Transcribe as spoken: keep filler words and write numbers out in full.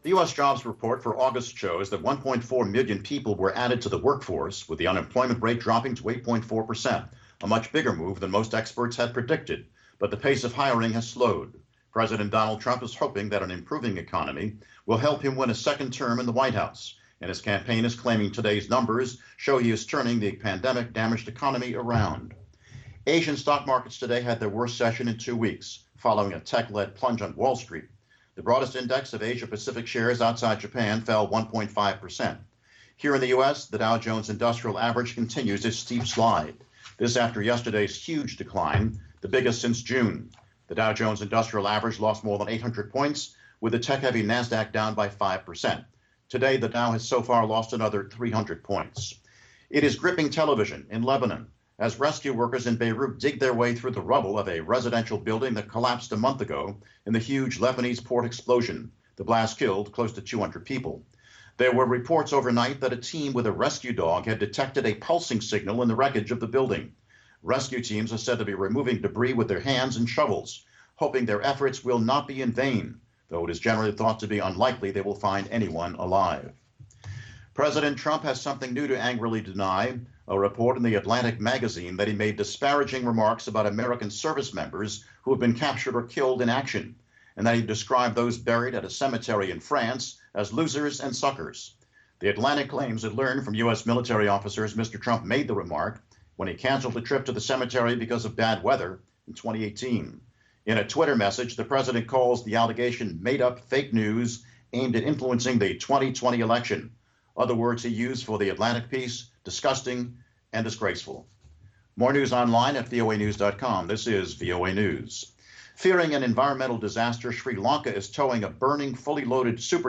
The U S jobs report for August shows that one point four million people were added to the workforce, with the unemployment rate dropping to eight point four percent, a much bigger move than most experts had predicted. But the pace of hiring has slowed. President Donald Trump is hoping that an improving economy will help him win a second term in the White House, and his campaign is claiming today's numbers show he is turning the pandemic-damaged economy around. Asian stock markets today had their worst session in two weeks, following a tech-led plunge on Wall Street. The broadest index of Asia-Pacific shares outside Japan fell one point five percent. Here in the U S, the Dow Jones Industrial Average continues its steep slide. This after yesterday's huge decline, the biggest since June. The Dow Jones Industrial Average lost more than eight hundred points, with the tech-heavy NASDAQ down by five percent. Today, the Dow has so far lost another three hundred points. It is gripping television in Lebanon as rescue workers in Beirut dig their way through the rubble of a residential building that collapsed a month ago in the huge Lebanese port explosion. The blast killed close to two hundred people. There were reports overnight that a team with a rescue dog had detected a pulsing signal in the wreckage of the building. Rescue teams are said to be removing debris with their hands and shovels, hoping their efforts will not be in vain, though it is generally thought to be unlikely they will find anyone alive. President Trump has something new to angrily deny, a report in the Atlantic magazine that he made disparaging remarks about American service members who have been captured or killed in action, and that he described those buried at a cemetery in France as losers and suckers. The Atlantic claims it learned from U S military officers Mister Trump made the remark when he canceled the trip to the cemetery because of bad weather in twenty eighteen. In a Twitter message, the president calls the allegation made-up fake news aimed at influencing the twenty twenty election. Other words he used for the Atlantic piece: disgusting and disgraceful. More news online at V O A news dot com. This is V O A News. Fearing an environmental disaster, Sri Lanka is towing a burning, fully loaded super